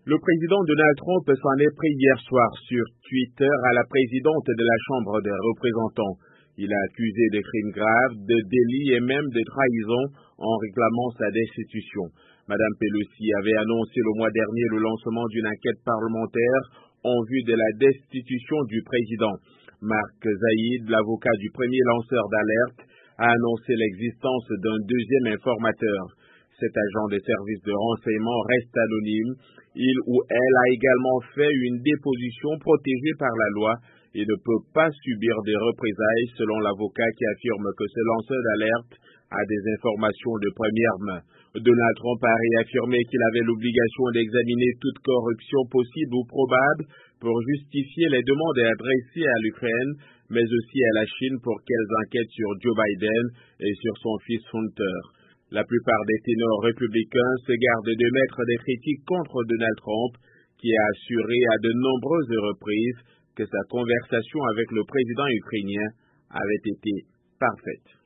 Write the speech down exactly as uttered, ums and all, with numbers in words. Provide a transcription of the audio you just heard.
Le président Donald Trump s'en est pris hier soir sur Twitter à la présidente de la Chambre des représentants. Il a accusé de crimes graves, de délits et même de trahison en réclamant sa destitution. Madame Pelosi avait annoncé le mois dernier le lancement d'une enquête parlementaire en vue de la destitution du président. Mark Zaid, l'avocat du premier lanceur d'alerte, a annoncé l'existence d'un deuxième informateur. Cet agent de service de renseignement reste anonyme. Il ou elle a également fait une déposition protégée par la loi et ne peut pas subir des représailles selon l'avocat qui affirme que ce lanceur d'alerte a des informations de première main. Donald Trump a réaffirmé qu'il avait l'obligation d'examiner toute corruption possible ou probable pour justifier les demandes adressées à l'Ukraine, mais aussi à la Chine pour qu'elles enquêtent sur Joe Biden et sur son fils Hunter. La plupart des ténors républicains se gardent de mettre des critiques contre Donald Trump, qui a assuré à de nombreuses reprises que sa conversation avec le président ukrainien avait été parfaite.